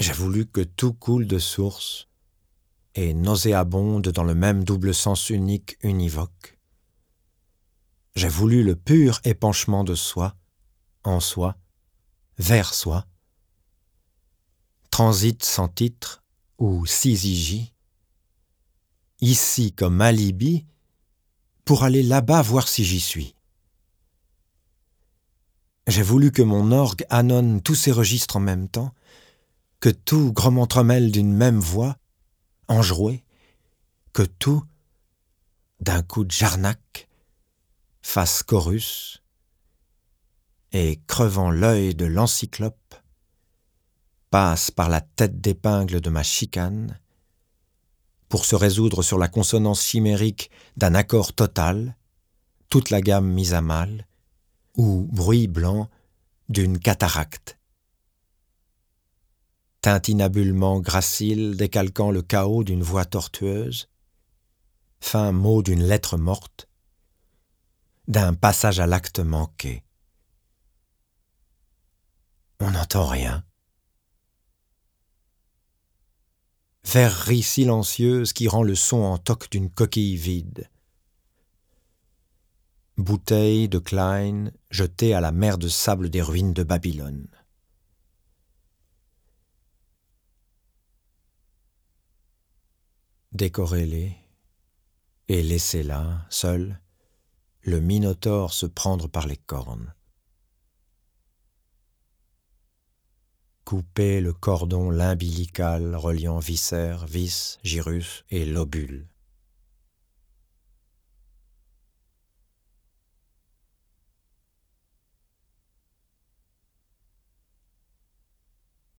J'ai voulu que tout coule de source et nauséabonde dans le même double sens unique univoque. J'ai voulu le pur épanchement de soi, en soi, vers soi, transit sans titre ou syzygie, ici comme alibi, pour aller là-bas voir si j'y suis. J'ai voulu que mon orgue annonce tous ces registres en même temps, que tout grommentremêle d'une même voix, enjouée, que tout, d'un coup de jarnac, fasse chorus, et crevant l'œil de l'encyclope, passe par la tête d'épingle de ma chicane, pour se résoudre sur la consonance chimérique d'un accord total, toute la gamme mise à mal, ou bruit blanc d'une cataracte. Tintinabulement gracile décalquant le chaos d'une voix tortueuse, fin mot d'une lettre morte, d'un passage à l'acte manqué. On n'entend rien. Verrerie silencieuse qui rend le son en toque d'une coquille vide. Bouteille de Klein jetée à la mer de sable des ruines de Babylone. Décorez-les et laissez là, seul, le minotaure se prendre par les cornes. Coupez le cordon limbilical reliant viscères, vis, gyrus et lobules.